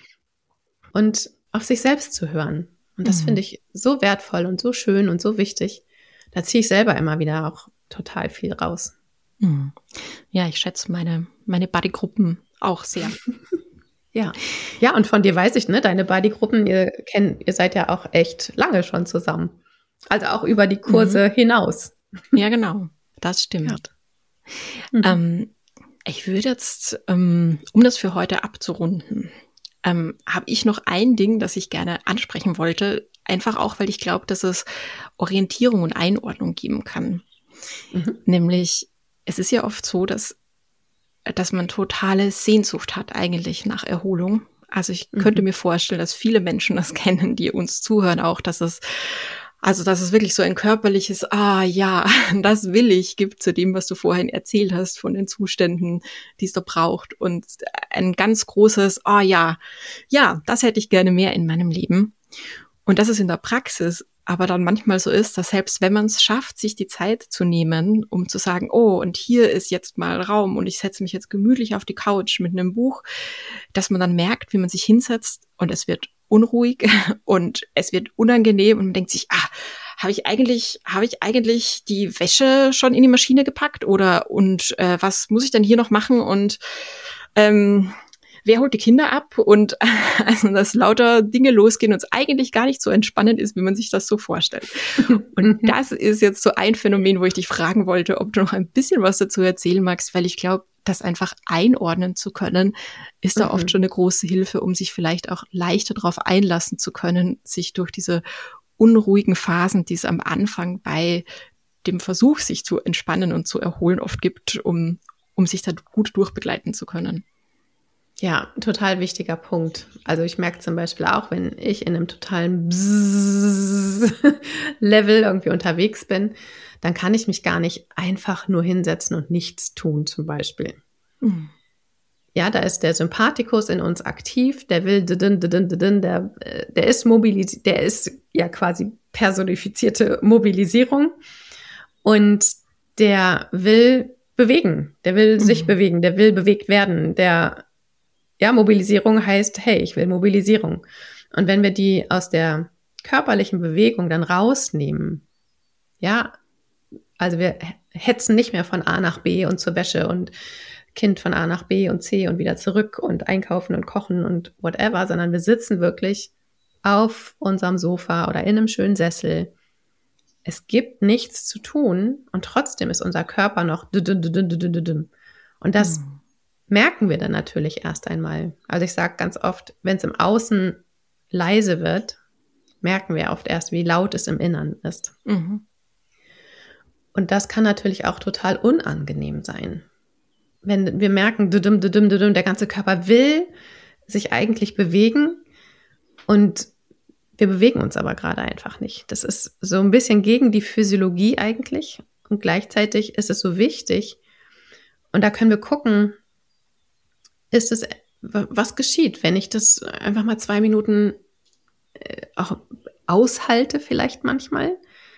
und auf sich selbst zu hören. Und das Mhm. finde ich so wertvoll und so schön und so wichtig. Da ziehe ich selber immer wieder auch total viel raus. Mhm. Ja, ich schätze meine, meine Bodygruppen auch sehr. Ja, ja, und von dir weiß ich, ne, deine Bodygruppen, ihr kennt, ihr seid ja auch echt lange schon zusammen. Also auch über die Kurse Mhm. hinaus. Ja, genau. Das stimmt. Mhm. Ähm, ich würde jetzt, ähm, um das für heute abzurunden, ähm, habe ich noch ein Ding, das ich gerne ansprechen wollte. Einfach auch, weil ich glaube, dass es Orientierung und Einordnung geben kann. Mhm. Nämlich, es ist ja oft so, dass, dass man totale Sehnsucht hat eigentlich nach Erholung. Also ich könnte Mhm. mir vorstellen, dass viele Menschen das kennen, die uns zuhören auch, dass es, also dass es wirklich so ein körperliches, ah ja, das will ich, gibt zu dem, was du vorhin erzählt hast, von den Zuständen, die es da braucht. Und ein ganz großes, ah ja, ja, das hätte ich gerne mehr in meinem Leben. Und dass es in der Praxis aber dann manchmal so ist, dass selbst wenn man es schafft, sich die Zeit zu nehmen, um zu sagen, oh, und hier ist jetzt mal Raum und ich setze mich jetzt gemütlich auf die Couch mit einem Buch, dass man dann merkt, wie man sich hinsetzt und es wird unruhig und es wird unangenehm und man denkt sich, ah, habe ich eigentlich, habe ich eigentlich die Wäsche schon in die Maschine gepackt oder und äh, was muss ich denn hier noch machen und ähm, wer holt die Kinder ab und also dass lauter Dinge losgehen und es eigentlich gar nicht so entspannend ist, wie man sich das so vorstellt. Und das ist jetzt so ein Phänomen, wo ich dich fragen wollte, ob du noch ein bisschen was dazu erzählen magst, weil ich glaube, das einfach einordnen zu können, ist da oft Mhm. schon eine große Hilfe, um sich vielleicht auch leichter darauf einlassen zu können, sich durch diese unruhigen Phasen, die es am Anfang bei dem Versuch, sich zu entspannen und zu erholen, oft gibt, um, um sich da gut durchbegleiten zu können. Ja, total wichtiger Punkt. Also ich merke zum Beispiel auch, wenn ich in einem totalen Bzzz-Level irgendwie unterwegs bin, dann kann ich mich gar nicht einfach nur hinsetzen und nichts tun zum Beispiel. Mhm. Ja, da ist der Sympathikus in uns aktiv, der will, der, der ist mobilisiert, der ist ja quasi personifizierte Mobilisierung und der will bewegen, der will sich Mhm. bewegen, der will bewegt werden, der Ja, Mobilisierung heißt, hey, ich will Mobilisierung. Und wenn wir die aus der körperlichen Bewegung dann rausnehmen, ja, also wir hetzen nicht mehr von A nach B und zur Wäsche und Kind von A nach B und C und wieder zurück und einkaufen und kochen und whatever, sondern wir sitzen wirklich auf unserem Sofa oder in einem schönen Sessel. Es gibt nichts zu tun und trotzdem ist unser Körper noch und das Mhm. merken wir dann natürlich erst einmal. Also ich sage ganz oft, wenn es im Außen leise wird, merken wir oft erst, wie laut es im Innern ist. Mhm. Und das kann natürlich auch total unangenehm sein. Wenn wir merken, düdüm, düdüm, düdüm, der ganze Körper will sich eigentlich bewegen und wir bewegen uns aber gerade einfach nicht. Das ist so ein bisschen gegen die Physiologie eigentlich und gleichzeitig ist es so wichtig. Und da können wir gucken, ist es, was geschieht, wenn ich das einfach mal zwei Minuten äh, auch aushalte vielleicht manchmal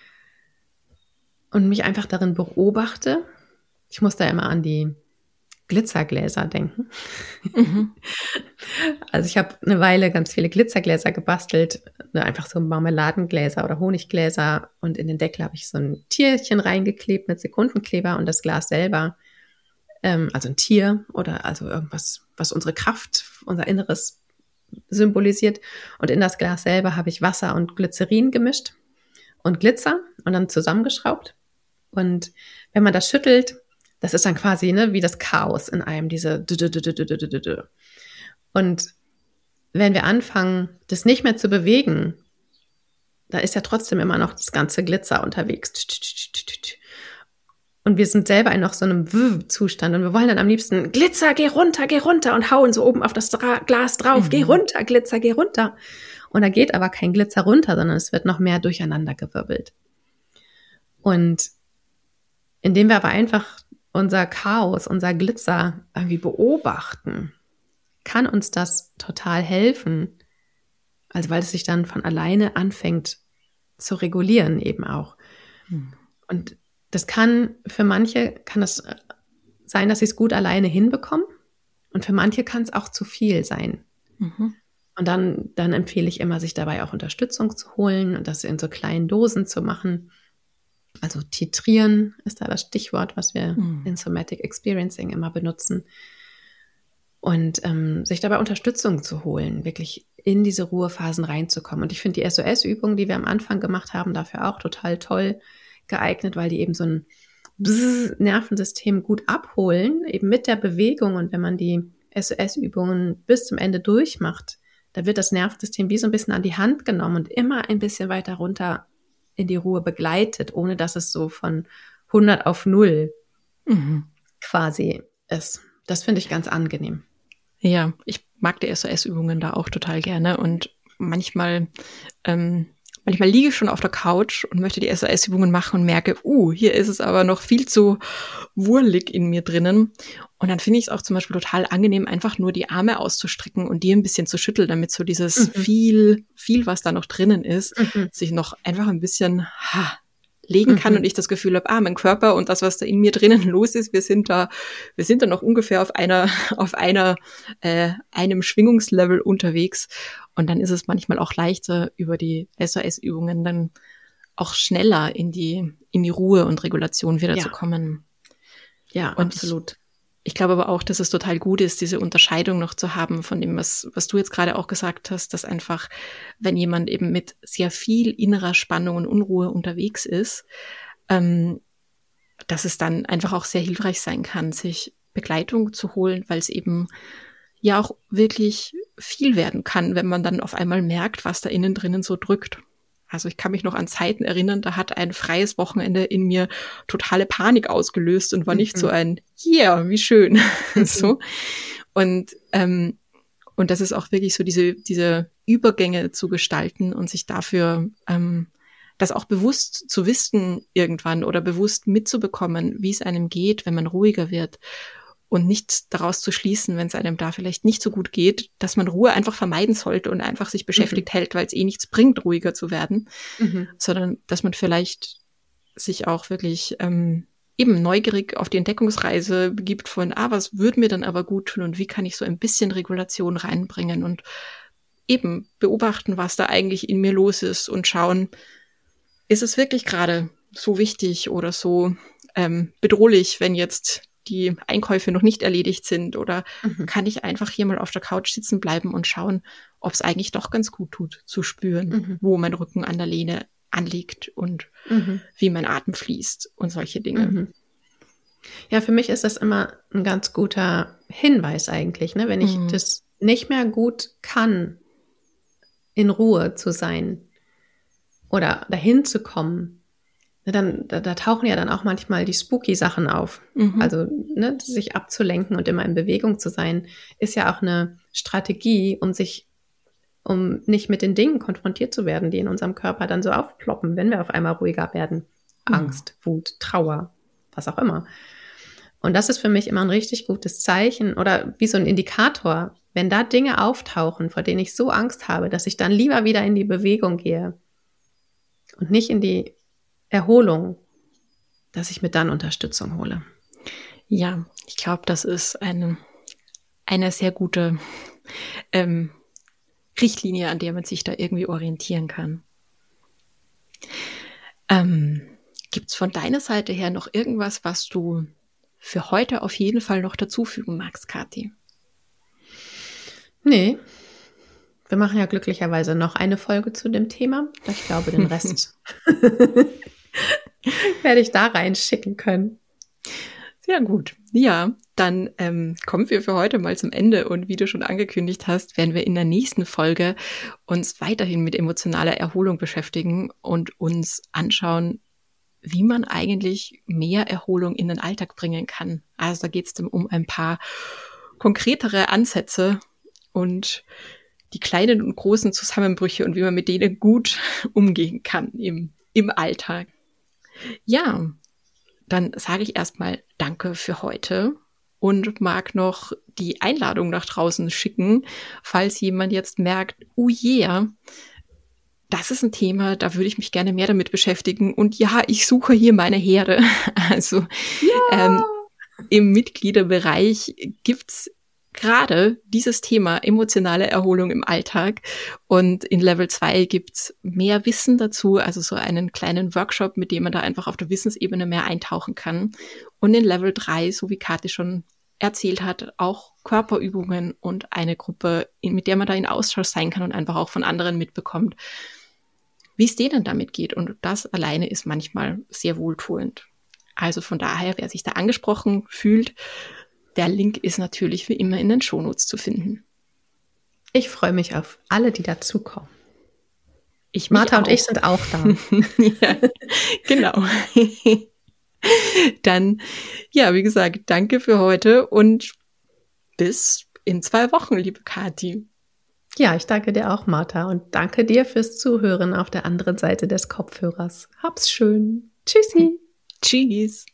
und mich einfach darin beobachte. Ich muss da immer an die Glitzergläser denken. Mhm. Also ich habe eine Weile ganz viele Glitzergläser gebastelt, einfach so Marmeladengläser oder Honiggläser und in den Deckel habe ich so ein Tierchen reingeklebt mit Sekundenkleber und das Glas selber, ähm, also ein Tier oder also irgendwas, was unsere Kraft, unser Inneres symbolisiert. Und in das Glas selber habe ich Wasser und Glycerin gemischt und Glitzer und dann zusammengeschraubt. Und wenn man das schüttelt, das ist dann quasi ne, wie das Chaos in einem, diese und wenn wir anfangen, das nicht mehr zu bewegen, da ist ja trotzdem immer noch das ganze Glitzer unterwegs. Und wir sind selber in noch so einem W-Zustand und wir wollen dann am liebsten Glitzer, geh runter, geh runter und hauen so oben auf das Dra- Glas drauf, mhm. geh runter, Glitzer, geh runter. Und da geht aber kein Glitzer runter, sondern es wird noch mehr durcheinander gewirbelt. Und indem wir aber einfach unser Chaos, unser Glitzer irgendwie beobachten, kann uns das total helfen. Also weil es sich dann von alleine anfängt zu regulieren eben auch. Mhm. Und das kann, für manche kann das sein, dass sie es gut alleine hinbekommen. Und für manche kann es auch zu viel sein. Mhm. Und dann, dann empfehle ich immer, sich dabei auch Unterstützung zu holen und das in so kleinen Dosen zu machen. Also titrieren ist da das Stichwort, was wir mhm. in Somatic Experiencing immer benutzen. Und ähm, sich dabei Unterstützung zu holen, wirklich in diese Ruhephasen reinzukommen. Und ich finde die S O S-Übungen, die wir am Anfang gemacht haben, dafür auch total toll geeignet, weil die eben so ein Bzzz-Nervensystem gut abholen, eben mit der Bewegung. Und wenn man die S O S-Übungen bis zum Ende durchmacht, da wird das Nervensystem wie so ein bisschen an die Hand genommen und immer ein bisschen weiter runter in die Ruhe begleitet, ohne dass es so von hundert auf null mhm. quasi ist. Das finde ich ganz angenehm. Ja, ich mag die S O S-Übungen da auch total gerne und manchmal, ähm, manchmal liege ich schon auf der Couch und möchte die S O S-Übungen machen und merke, uh, hier ist es aber noch viel zu wurlig in mir drinnen. Und dann finde ich es auch zum Beispiel total angenehm, einfach nur die Arme auszustrecken und die ein bisschen zu schütteln, damit so dieses mhm. viel, viel, was da noch drinnen ist, mhm. sich noch einfach ein bisschen ha, legen kann mhm. und ich das Gefühl habe, ah, mein Körper und das, was da in mir drinnen los ist, wir sind da, wir sind da noch ungefähr auf einer, auf einer, äh, einem Schwingungslevel unterwegs. Und dann ist es manchmal auch leichter, über die S O S-Übungen dann auch schneller in die, in die Ruhe und Regulation wieder ja. zu kommen. Ja, und absolut. Ich, ich glaube aber auch, dass es total gut ist, diese Unterscheidung noch zu haben von dem, was, was du jetzt gerade auch gesagt hast, dass einfach, wenn jemand eben mit sehr viel innerer Spannung und Unruhe unterwegs ist, ähm, dass es dann einfach auch sehr hilfreich sein kann, sich Begleitung zu holen, weil es eben ja auch wirklich viel werden kann, wenn man dann auf einmal merkt, was da innen drinnen so drückt. Also ich kann mich noch an Zeiten erinnern, da hat ein freies Wochenende in mir totale Panik ausgelöst und war mhm. nicht so ein, yeah, wie schön. Mhm. so. Und, ähm, und das ist auch wirklich so diese, diese Übergänge zu gestalten und sich dafür, ähm, das auch bewusst zu wissen irgendwann oder bewusst mitzubekommen, wie es einem geht, wenn man ruhiger wird. Und nicht daraus zu schließen, wenn es einem da vielleicht nicht so gut geht, dass man Ruhe einfach vermeiden sollte und einfach sich beschäftigt mhm. hält, weil es eh nichts bringt, ruhiger zu werden, mhm. sondern dass man vielleicht sich auch wirklich ähm, eben neugierig auf die Entdeckungsreise begibt von, ah, was würde mir dann aber gut tun und wie kann ich so ein bisschen Regulation reinbringen und eben beobachten, was da eigentlich in mir los ist und schauen, ist es wirklich gerade so wichtig oder so ähm, bedrohlich, wenn jetzt die Einkäufe noch nicht erledigt sind oder mhm. kann ich einfach hier mal auf der Couch sitzen bleiben und schauen, ob es eigentlich doch ganz gut tut, zu spüren, mhm. wo mein Rücken an der Lehne anliegt und mhm. wie mein Atem fließt und solche Dinge. Mhm. Ja, für mich ist das immer ein ganz guter Hinweis eigentlich, ne? Wenn ich mhm. das nicht mehr gut kann, in Ruhe zu sein oder dahin zu kommen, Dann, da, da tauchen ja dann auch manchmal die spooky Sachen auf. Mhm. Also ne, sich abzulenken und immer in Bewegung zu sein, ist ja auch eine Strategie, um sich, um nicht mit den Dingen konfrontiert zu werden, die in unserem Körper dann so aufploppen, wenn wir auf einmal ruhiger werden. Mhm. Angst, Wut, Trauer, was auch immer. Und das ist für mich immer ein richtig gutes Zeichen oder wie so ein Indikator, wenn da Dinge auftauchen, vor denen ich so Angst habe, dass ich dann lieber wieder in die Bewegung gehe und nicht in die Erholung, dass ich mir dann Unterstützung hole. Ja, ich glaube, das ist eine, eine sehr gute ähm, Richtlinie, an der man sich da irgendwie orientieren kann. Ähm, Gibt es von deiner Seite her noch irgendwas, was du für heute auf jeden Fall noch dazufügen magst, Kathi? Nee, Wir machen ja glücklicherweise noch eine Folge zu dem Thema. Ich glaube, den Rest werde ich da reinschicken können. Sehr gut. Ja, dann ähm, kommen wir für heute mal zum Ende. Und wie du schon angekündigt hast, werden wir in der nächsten Folge uns weiterhin mit emotionaler Erholung beschäftigen und uns anschauen, wie man eigentlich mehr Erholung in den Alltag bringen kann. Also da geht es dann um ein paar konkretere Ansätze und die kleinen und großen Zusammenbrüche und wie man mit denen gut umgehen kann im, im Alltag. Ja, dann sage ich erstmal Danke für heute und mag noch die Einladung nach draußen schicken, falls jemand jetzt merkt, oh yeah, das ist ein Thema, da würde ich mich gerne mehr damit beschäftigen. Und ja, ich suche hier meine Herde. Also ja. ähm, im Mitgliederbereich gibt's gerade dieses Thema emotionale Erholung im Alltag. Und in Level zwei gibt's mehr Wissen dazu, also so einen kleinen Workshop, mit dem man da einfach auf der Wissensebene mehr eintauchen kann. Und in Level drei, so wie Kathi schon erzählt hat, auch Körperübungen und eine Gruppe, mit der man da in Austausch sein kann und einfach auch von anderen mitbekommt, wie es denen damit geht. Und das alleine ist manchmal sehr wohltuend. Also von daher, wer sich da angesprochen fühlt, der Link ist natürlich wie immer in den Shownotes zu finden. Ich freue mich auf alle, die dazukommen. Ich Martha auch. und ich sind auch da. Ja, genau. Dann, ja, wie gesagt, danke für heute und bis in zwei Wochen, liebe Kathi. Ja, ich danke dir auch, Martha, und danke dir fürs Zuhören auf der anderen Seite des Kopfhörers. Hab's schön. Tschüssi. Tschüss.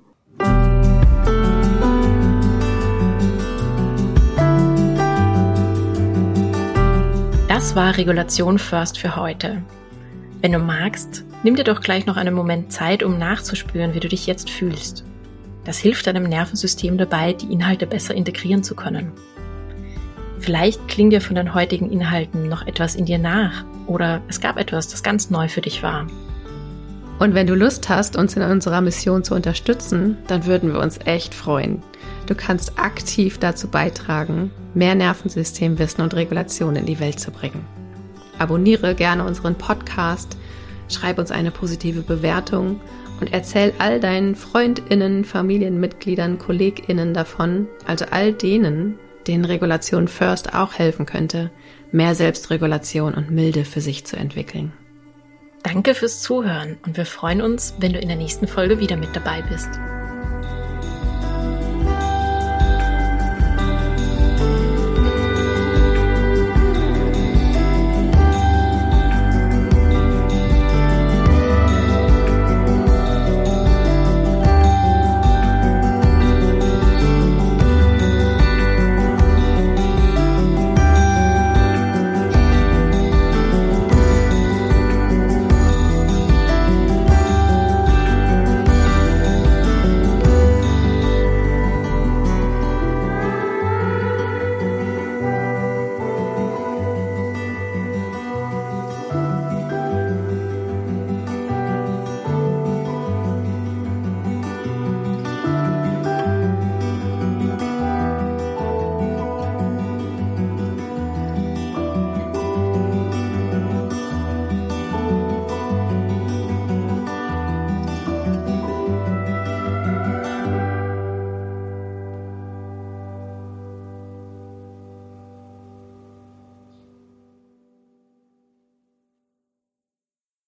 Das war Regulation First für heute. Wenn du magst, nimm dir doch gleich noch einen Moment Zeit, um nachzuspüren, wie du dich jetzt fühlst. Das hilft deinem Nervensystem dabei, die Inhalte besser integrieren zu können. Vielleicht klingt dir von den heutigen Inhalten noch etwas in dir nach oder es gab etwas, das ganz neu für dich war. Und wenn du Lust hast, uns in unserer Mission zu unterstützen, dann würden wir uns echt freuen. Du kannst aktiv dazu beitragen, mehr Nervensystemwissen und Regulation in die Welt zu bringen. Abonniere gerne unseren Podcast, schreib uns eine positive Bewertung und erzähl all deinen FreundInnen, Familienmitgliedern, KollegInnen davon, also all denen, denen Regulation First auch helfen könnte, mehr Selbstregulation und Milde für sich zu entwickeln. Danke fürs Zuhören und wir freuen uns, wenn du in der nächsten Folge wieder mit dabei bist.